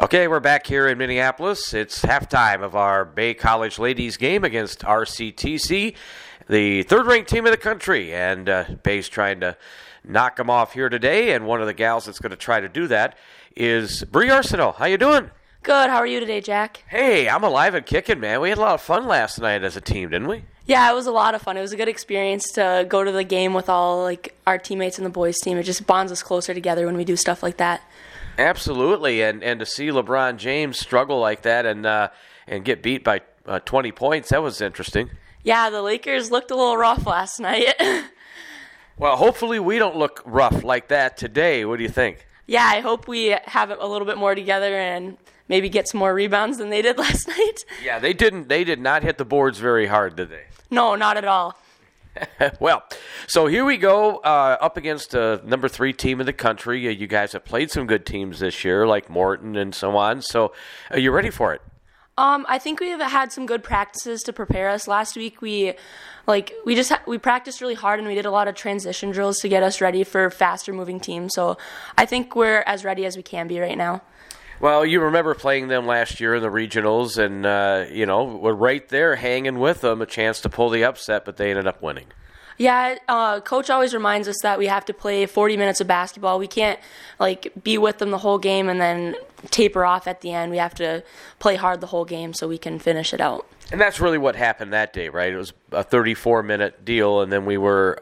Okay, we're back here in Minneapolis. It's halftime of our Bay College ladies game against RCTC, the third-ranked team in the country, and Bay's trying to knock them off here today, and one of the gals that's going to try to do that is Brie Arsenault. How you doing? Good. How are you today, Jack? Hey, I'm alive and kicking, man. We had a lot of fun last night as a team, didn't we? Yeah, it was a lot of fun. It was a good experience to go to the game with all our teammates and the boys team. It just bonds us closer together when we do stuff like that. Absolutely, and to see LeBron James struggle like that and get beat by 20 points, that was interesting. Yeah, the Lakers looked a little rough last night. Well, hopefully we don't look rough like that today. What do you think? Yeah, I hope we have it a little bit more together and maybe get some more rebounds than they did last night. Yeah, they did not hit the boards very hard, did they? No, not at all. Well, so here we go up against number 3 team in the country. You guys have played some good teams this year, like Morton and so on. So are you ready for it? I think we have had some good practices to prepare us. Last week we practiced really hard and we did a lot of transition drills to get us ready for faster moving teams. So I think we're as ready as we can be right now. Well, you remember playing them last year in the regionals, and we're right there hanging with them, a chance to pull the upset, but they ended up winning. Yeah, Coach always reminds us that we have to play 40 minutes of basketball. We can't be with them the whole game and then taper off at the end. We have to play hard the whole game so we can finish it out. And that's really what happened that day, right? It was a 34-minute deal, and then we were,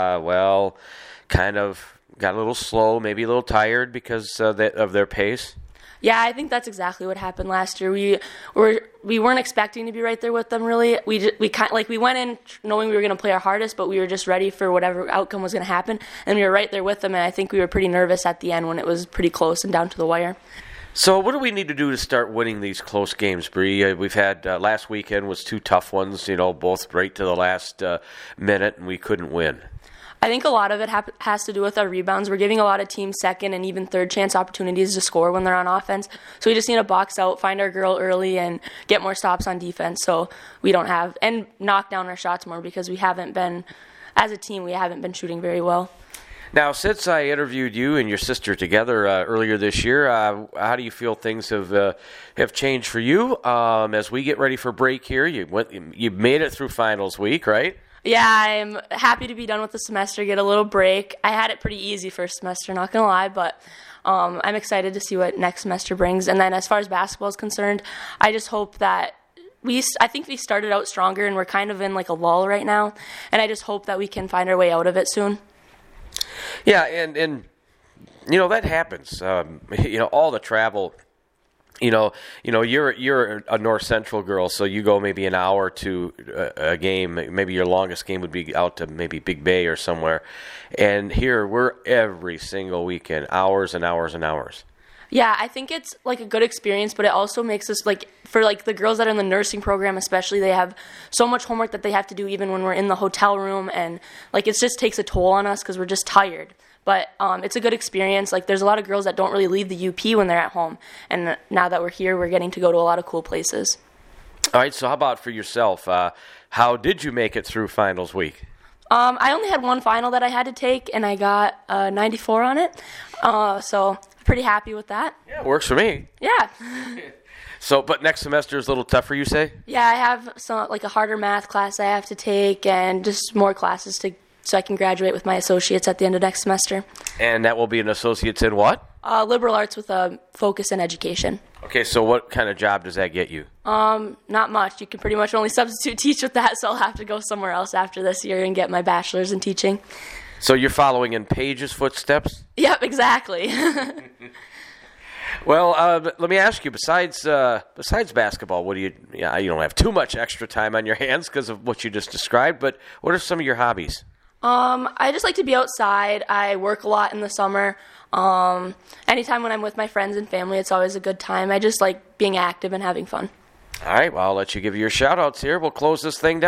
kind of got a little slow, maybe a little tired because of their pace. Yeah, I think that's exactly what happened last year. We weren't expecting to be right there with them, really. We went in knowing we were going to play our hardest, but we were just ready for whatever outcome was going to happen, and we were right there with them. And I think we were pretty nervous at the end when it was pretty close and down to the wire. So what do we need to do to start winning these close games, Bree? We've had last weekend was 2 tough ones, both right to the last minute, and we couldn't win. I think a lot of it has to do with our rebounds. We're giving a lot of teams second and even third chance opportunities to score when they're on offense. So we just need to box out, find our girl early, and get more stops on defense so we don't have, and knock down our shots more because we haven't been, as a team, we haven't been shooting very well. Now, since I interviewed you and your sister together earlier this year, how do you feel things have changed for you as we get ready for break here? You made it through finals week, right? Yeah, I'm happy to be done with the semester, get a little break. I had it pretty easy first semester, not going to lie, but I'm excited to see what next semester brings. And then as far as basketball is concerned, I just hope that I think we started out stronger and we're kind of in a lull right now, and I just hope that we can find our way out of it soon. Yeah, and that happens. All the travel. You're a North Central girl, so you go maybe an hour to a game. Maybe your longest game would be out to maybe Big Bay or somewhere. And here, we're every single weekend, hours and hours and hours. Yeah, I think it's a good experience, but it also makes us for the girls that are in the nursing program especially, they have so much homework that they have to do even when we're in the hotel room, and it just takes a toll on us because we're just tired. But it's a good experience. There's a lot of girls that don't really leave the UP when they're at home. And now that we're here, we're getting to go to a lot of cool places. All right, so how about for yourself? How did you make it through finals week? I only had one final that I had to take, and I got 94 on it. So I'm pretty happy with that. Yeah, works for me. Yeah. So, but next semester is a little tougher, you say? Yeah, I have a harder math class I have to take and just more classes so I can graduate with my associates at the end of next semester. And that will be an associate's in what? Liberal arts with a focus in education. Okay, so what kind of job does that get you? Not much. You can pretty much only substitute teach with that, so I'll have to go somewhere else after this year and get my bachelor's in teaching. So you're following in Paige's footsteps? Yep, exactly. Well, let me ask you, besides basketball, what do you don't have too much extra time on your hands because of what you just described, but what are some of your hobbies? I just like to be outside. I work a lot in the summer. Anytime when I'm with my friends and family, it's always a good time. I just like being active and having fun. All right, well, I'll let you give your shout-outs here. We'll close this thing down.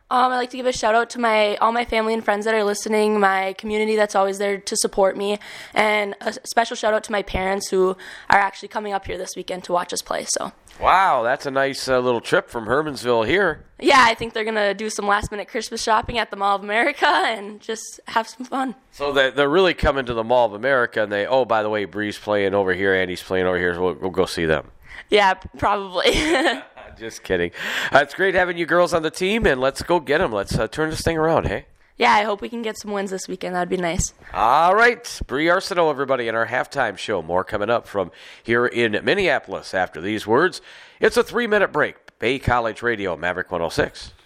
I'd like to give a shout out to all my family and friends that are listening, my community that's always there to support me, and a special shout out to my parents who are actually coming up here this weekend to watch us play. So. Wow, that's a nice little trip from Hermansville here. Yeah, I think they're going to do some last-minute Christmas shopping at the Mall of America and just have some fun. So they're really coming to the Mall of America, and by the way, Bree's playing over here, Andy's playing over here, so we'll go see them. Yeah, probably. Just kidding. It's great having you girls on the team, and let's go get them. Let's turn this thing around, hey? Yeah, I hope we can get some wins this weekend. That'd be nice. All right. Bree Arsenault, everybody, in our halftime show. More coming up from here in Minneapolis after these words. It's a 3-minute break. Bay College Radio, Maverick 106.